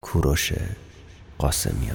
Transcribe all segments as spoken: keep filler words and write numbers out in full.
کوروش قاسمیان.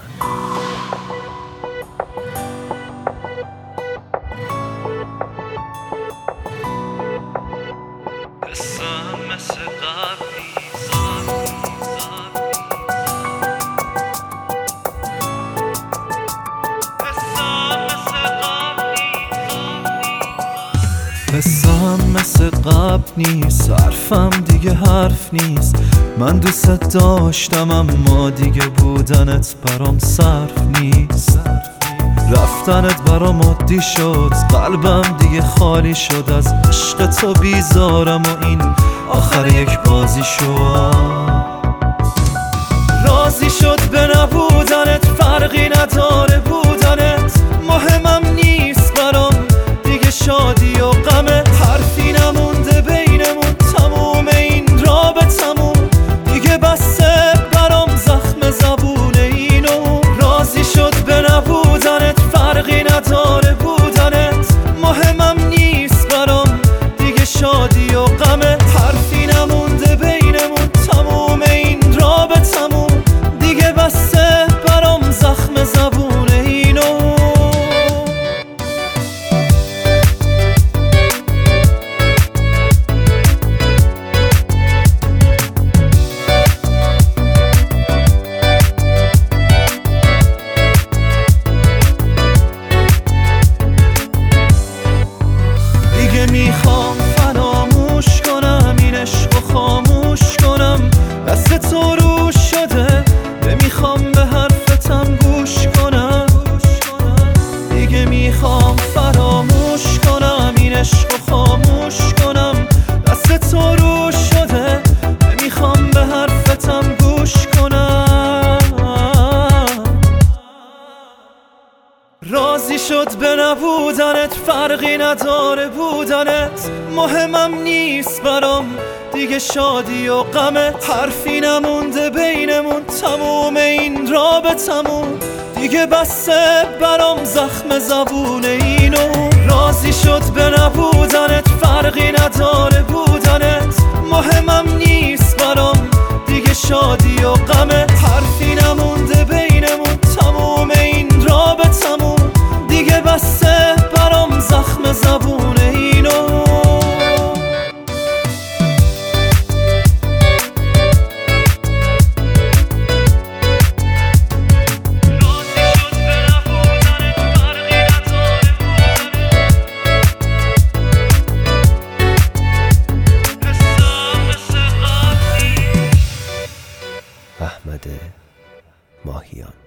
حسام مثل قبل نیست، حرفم دیگه حرف نیست. من دوست داشتم اما دیگه بودنت برام صرف نیست. رفتنت برام عادی شد، قلبم دیگه خالی شد. از عشق تو بیزارم و این آخر یک بازی شد. راضی شد به نبودنت، فرقی نداره بودنت. مهمم نیست برام دیگه شادی و غمت. حرفی نمونده بینمون، تموم این رابطمون دیگه بسه برام زخم زبون اینو. راضی شد به نبودنت، فرقی نداره بودنت. مهمم نیست برام دیگه شادی و غمت. حرفی نمونده بینمون، تموم این رابطمون دیگه بسه برام زخم زبون اینو. میخوام فراموش کنم این عشق و خاموش کنم. دست تو روش شده، نمیخوام به حرفتم گوش کنم. دیگه میخوام فراموش کنم این عشق و خاموش کنم. دست تو روش شده، نمیخوام به حرفتم گوش کنم. راضی شد به نبودنت، فرقی نداره بودنت. مهمم نیست برام دیگه شادی و غمت. حرفی نمونده بینمون، تموم این رابطمون دیگه بسه برام زخم زبون اینو. راضی شد به نبودنت، فرقی نداره بودنت. مهمم نیست برام دیگه شادی و غمت. حرفی نمونده بینمون، تموم این رابطمون دیگه بسه برام زخم زبون اینو. احمد ماهیان.